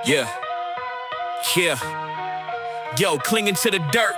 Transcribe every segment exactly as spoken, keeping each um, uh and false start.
Yeah, yeah. Yo, clinging to the dirt.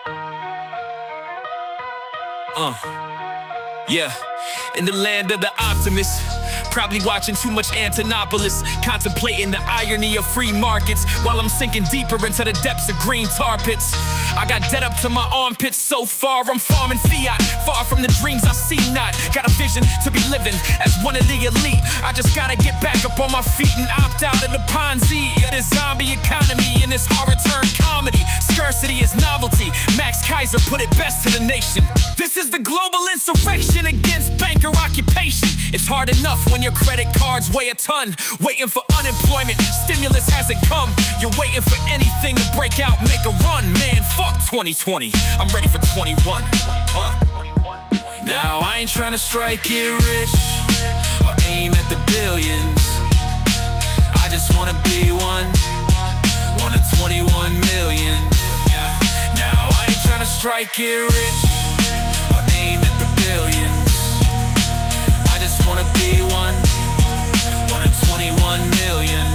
Uh, yeah. In the land of the optimists, probably watching too much Antonopolis, contemplating the irony of free markets while I'm sinking deeper into the depths of green tar pits. I got debt up to my armpits so far, I'm farming fiat, far from the dreams I see not. Got a vision to be living as one of the elite. I just gotta get back up on my feet and opt out of the Ponzi of this zombie economy and this horror turn comedy. Scarcity is novelty. Max Kaiser put it best to the nation. This is the global insurrection against banker occupation. It's hard enough when your credit cards weigh a ton, waiting for unemployment, stimulus hasn't come. You're waiting for anything to break out, make a run. Man, fuck twenty twenty, I'm ready for twenty-one. uh. Now I ain't trying to strike it rich or aim at the billions. I just wanna be one, one of twenty-one million. Yeah. Now I ain't trying to strike it rich or aim at the billions. I just wanna be one, one of twenty-one million.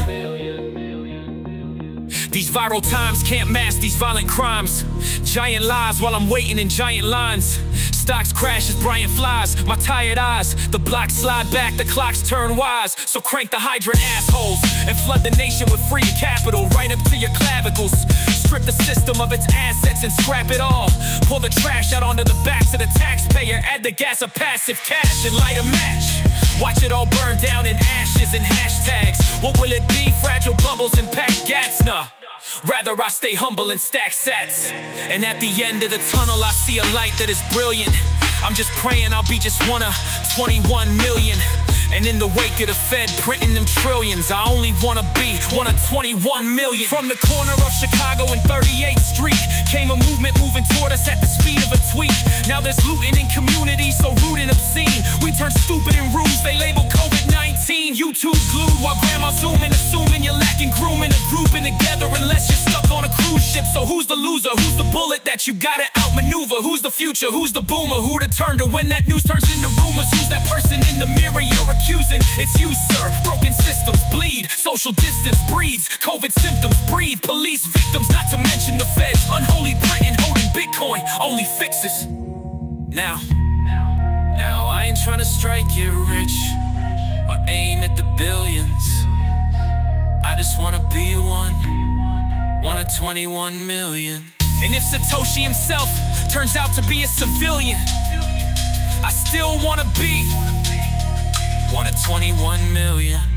These viral times can't mask these violent crimes. Giant lies while I'm waiting in giant lines. Stocks crash as Brian flies, my tired eyes. The blocks slide back, the clocks turn wise. So crank the hydrant assholes and flood the nation with free capital right up to your clavicles. Strip the system of its assets and scrap it all. Pull the trash out onto the backs of the taxpayer. Add the gas of passive cash and light a match. Watch it all burn down in ashes and hashtags. What will it be? Fragile bubbles and packed gats? Nah, rather I stay humble and stack sats. And at the end of the tunnel I see a light that is brilliant. I'm just praying I'll be just one of twenty-one million. And in the wake of the Fed printing them trillions, I only wanna be one of twenty-one million. From the corner of Chicago and thirty-eighth Street came a movement moving toward us at the speed of a tweet. Now there's looting in communities so rude and obscene. We turn stupid and rude, they label COVID nineteen. YouTube glued while grandma zooming, assuming you're lacking grooming and grouping together unless you're stuck on a cruise ship. So who's the loser? Who's the bullet that you gotta outmaneuver? Who's the future? Who's the boomer? Who to turn to when that news turns into rumors? Who's that person in the mirror you're accusing? It's you, sir. Broken systems bleed, social distance breeds, COVID symptoms breathe, police victims, not to mention the feds. Unholy Britain holding Bitcoin, only fixes. Now, now I ain't trying to strike it rich or aim at the billions. I just wanna be one, one of twenty-one million. And if Satoshi himself turns out to be a civilian, I still wanna be one of twenty-one million.